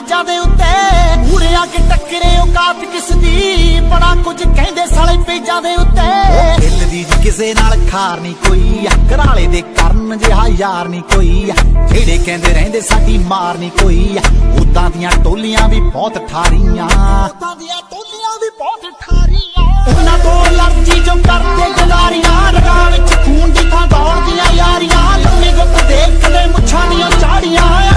ਪੇਜਾਂ ਦੇ ਉੱਤੇ ਮੂਹਰੇ ਆ ਕੇ ਟੱਕਰੇ ਔਕਾਤ ਕਿਸ ਦੀ, ਬੜਾ ਕੁਝ ਕਹਿੰਦੇ ਸਾਲੇ ਪੇਜਾਂ ਦੇ ਉੱਤੇ। ਦਿਲ ਦੀ ਕਿਸੇ ਨਾਲ ਖਾਰ ਨਹੀਂ ਕੋਈ, ਘਰਾਲੇ ਦੇ ਕਰਨ ਜਿਹਾ ਯਾਰ ਨਹੀਂ ਕੋਈ, ਜਿਹੜੇ ਕਹਿੰਦੇ ਰਹਿੰਦੇ ਸਾਡੀ ਮਾਰ ਨਹੀਂ ਕੋਈ। ਉਦਾਂ ਦੀਆਂ ਟੋਲੀਆਂ ਵੀ ਬਹੁਤ ਠਾਰੀਆਂ, ਉਦਾਂ ਦੀਆਂ ਟੋਲੀਆਂ ਵੀ ਬਹੁਤ ਠਾਰੀਆਂ। ਉਹਨਾਂ ਤੋਂ ਲੜਜੀ ਜੋ ਕਰਦੇ ਗਦਾਰੀਆਂ, ਰਗਾਂ ਵਿੱਚ ਖੂਨ ਦੀ ਥਾਂ ਦੌੜਦੀਆਂ ਯਾਰੀਆਂ। ਲੰਮੀ ਗੁੱਤ ਦੇਖਦੇ ਮੁੱਛਾਂ ਦੀਆਂ ਚਾੜੀਆਂ।